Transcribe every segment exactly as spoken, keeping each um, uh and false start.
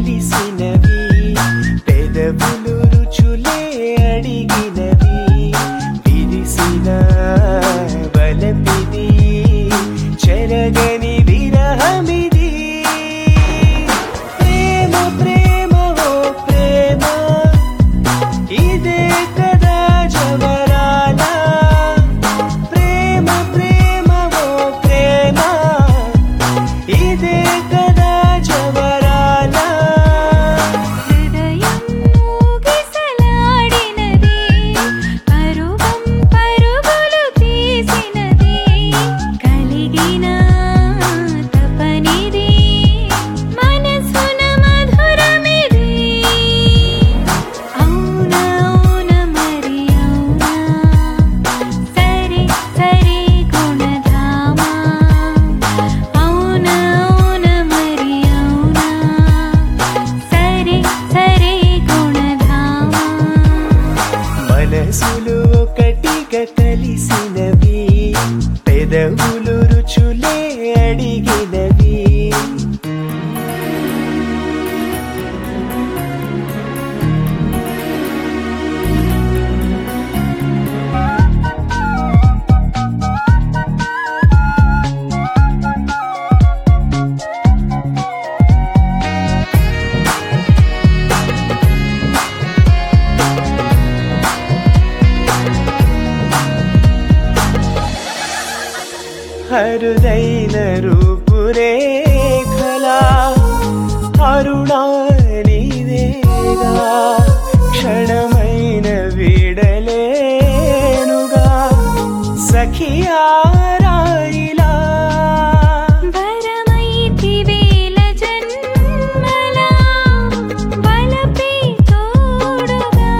కలిసినవి పెదవులు రుచులే అడిగినవి విరిసిన బలపిది చెరగని విరహమిది ప్రేమ ప్రేమ ఓ ప్రేమ ఇదే కదా జవరాల ప్రేమ ప్రేమ ఓ ప్రేమ ఇదే కదా జవరాల హృదయం ఊగిసలాడినది పరువం పరుగులు తీసినది కలిగిన తపనిది మనసున మధురమిది అవునా అవునా మరి అవునా సరి సరి గుణధామా అవునా అవునా మరి అవునా సరి సరి గుణధామా మనసులు ఒకటిగా కలిసినవి పెదవులు రుచులే అడిగినవి అరుదైన రూపురేఖలా అరుణానిదేగా క్షణమైన వీడలేనుగా సఖియారాయిలా వరమైతి వేల జన్మల వలపే తోడుగా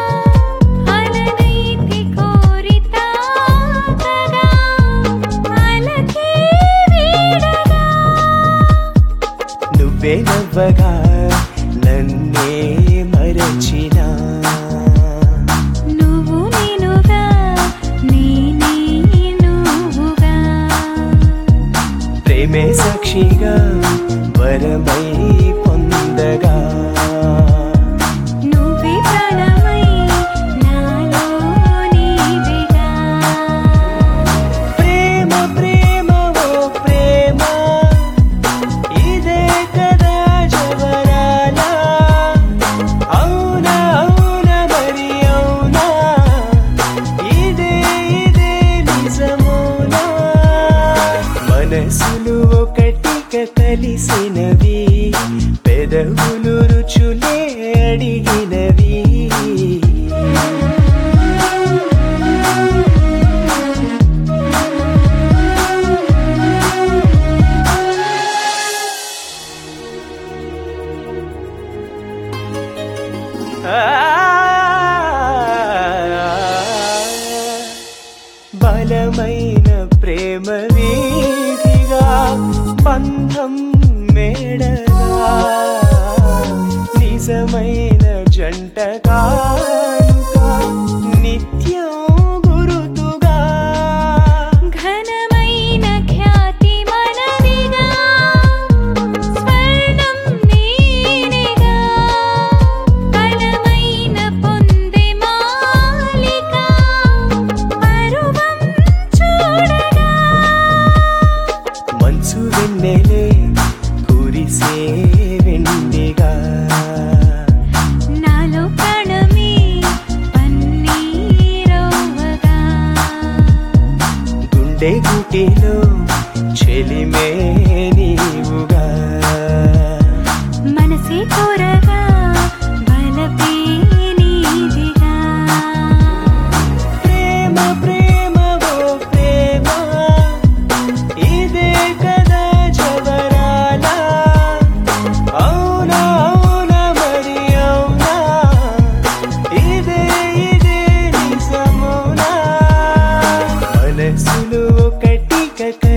అలనైతి కోరితాకగా అలకే వీడగా నువ్వే నవ్వగా నన్నే మరచినా నువ్వు నేనుగా నేనే నువ్వుగా ప్రేమే సాక్షిగా వరమై పొందగా నువ్వే ప్రాణమై నాలో నీవిగా ప్రేమ ప్రేమ ఓ ప్రేమ ఇదే కదా జవరాల అవునా అవునా మరి అవునా ఇదే ఇదే నిజమౌనా మనసులు ఒకటిగా కలిసినవి పెదవులు రుచులే అడిగినవి బలమైన ప్రేమ వీధిగా బంధం మేడగా నిజమైన జంట కానుక నిత్యం గురుతుగా ఘనమైన ఖ్యాతి మనదిగా స్వర్ణం నేనేగా బలమైన పొందే మాలిక పరువం చూడగా మంచు వెన్నెలే కురిసే వెండిగా నాలో ప్రాణమే పన్నీరవ్వగా గుండె గుటిలో చెలిమే నీవుగా మనసే కోరగా బలపే నీదిగా ప్రేమ ప్రేమ ఓ ప్రేమ ఇదే కదా జవరాల అవునా అవునా మరి అవునా ఇదే ఇదే నిజమౌనా మనసులు ఒకటిగా